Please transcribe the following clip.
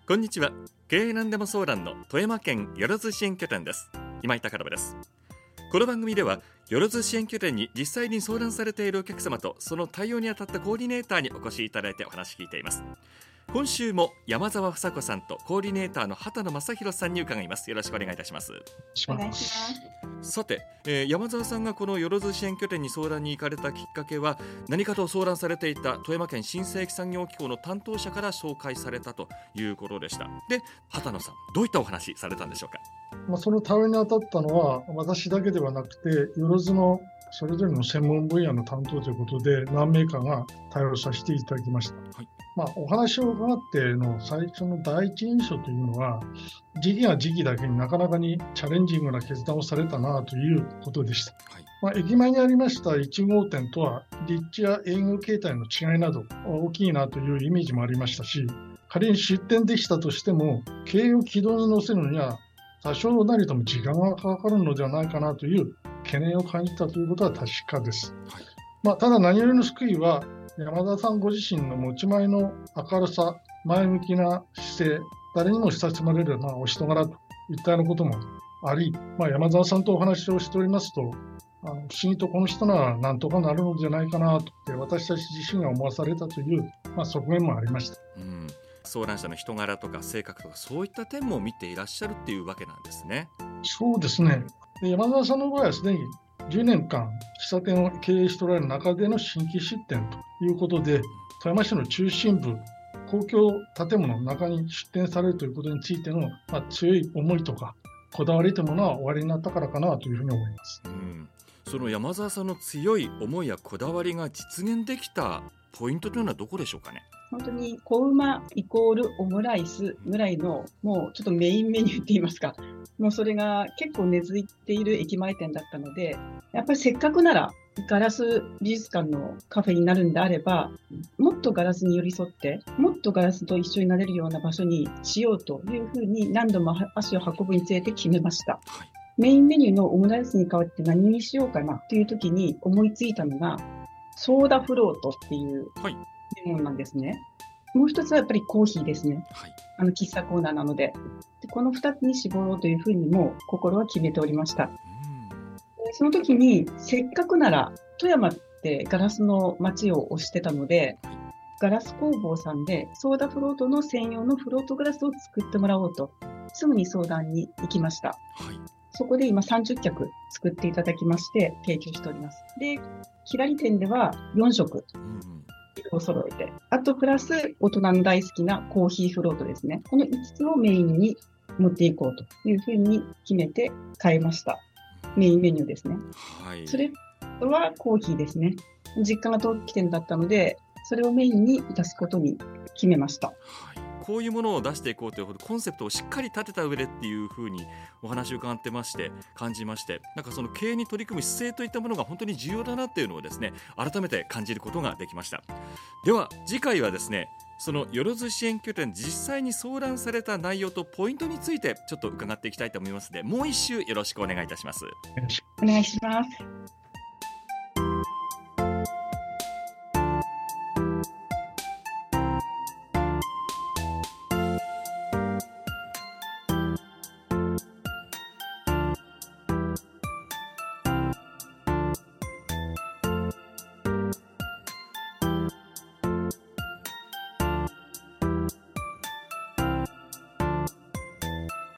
こんにちは。経営なんでも相談の富山県よろず支援拠点です。今井隆信です。この番組ではよろず支援拠点に実際に相談されているお客様とその対応にあたったコーディネーターにお越しいただいてお話聞いています。今週も山澤房子さんとコーディネーターの畑野正弘さんに伺います。よろしくお願いいたします。 お願いします。 さて、山澤さんがこのよろず支援拠点に相談に行かれたきっかけは何かと相談されていた富山県新世紀産業機構の担当者から紹介されたということでした。で、畑野さん、どういったお話されたんでしょうか。 その対応に当たったのは私だけではなくて、よろずのそれぞれの専門分野の担当ということで何名かが対応させていただきました。はい。お話を伺っての最初の第一印象というのは、時期が時期だけになかなかにチャレンジングな決断をされたなということでした。はい。駅前にありました1号店とは立地や営業形態の違いなど大きいなというイメージもありましたし、仮に出店できたとしても経営を軌道に乗せるには多少なりとも時間がかかるのではないかなという懸念を感じたということは確かです。はい。ただ何よりの救いは山田さんご自身の持ち前の明るさ、前向きな姿勢、誰にも親しまれるようなお人柄といったようなこともあり、山田さんとお話をしておりますと、不思議とこの人なら何とかなるのではないかなと私たち自身が思わされたという、側面もありました。 相談者の人柄とか性格とかそういった点も見ていらっしゃるっていうわけなんですね。 そうですね。山田さんの場合はすでに10年間喫茶店を経営しておられる中での新規出店ということで、富山市の中心部、公共建物の中に出店されるということについての、強い思いとかこだわりというものはおありになったからかなというふうに思います。 その山澤さんの強い思いやこだわりが実現できたポイントというのはどこでしょうかね。 本当に小馬イコールオムライスぐらいのもうちょっとメインメニューって言いますか、もうそれが結構根付いている駅前店だったので、やっぱりせっかくならガラス美術館のカフェになるんであれば、もっとガラスに寄り添ってもっとガラスと一緒になれるような場所にしようというふうに何度も足を運ぶにつれて決めました。メインメニューのオムライスに代わって何にしようかなという時に思いついたのがソーダフロートっていうものなんですね。もう一つはやっぱりコーヒーですね。喫茶コーナーなので。この2つに絞ろうというふうにも心は決めておりました。その時にせっかくなら富山ってガラスの街を推してたので、ガラス工房さんでソーダフロートの専用のフロートグラスを作ってもらおうとすぐに相談に行きました。そこで今30脚作っていただきまして提供しております。で、左店では4色を揃えて、あとプラス大人の大好きなコーヒーフロートですね。この5つをメインに持っていこうというふうに決めて変えました。メインメニューですね。それはコーヒーですね。実家が陶器店だったので、それをメインに出すことに決めました。 こういうものを出していこうというコンセプトをしっかり立てた上でっていうふうにお話を伺ってまして感じまして、なんかその経営に取り組む姿勢といったものが本当に重要だなっていうのをですね、改めて感じることができました。では次回はですね、そのよろず支援拠点実際に相談された内容とポイントについてちょっと伺っていきたいと思いますので、もう一周よろしくお願いいたします。 お願いします。